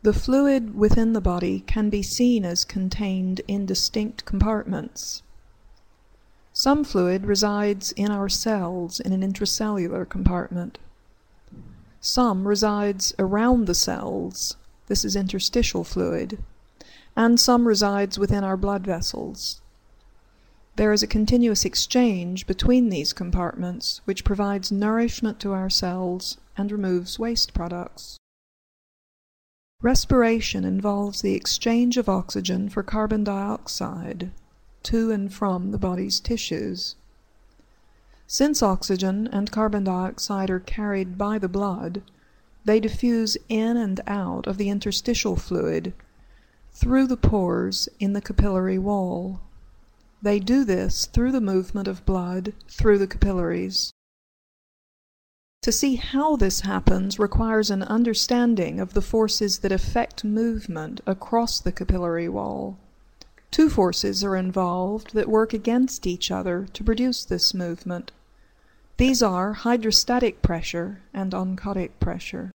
The fluid within the body can be seen as contained in distinct compartments. Some fluid resides in our cells in an intracellular compartment. Some resides around the cells, this is interstitial fluid, and some resides within our blood vessels. There is a continuous exchange between these compartments which provides nourishment to our cells and removes waste products. Respiration involves the exchange of oxygen for carbon dioxide to and from the body's tissues. Since oxygen and carbon dioxide are carried by the blood, they diffuse in and out of the interstitial fluid through the pores in the capillary wall. They do this through the movement of blood through the capillaries. To see how this happens requires an understanding of the forces that affect movement across the capillary wall. Two forces are involved that work against each other to produce this movement. These are hydrostatic pressure and oncotic pressure.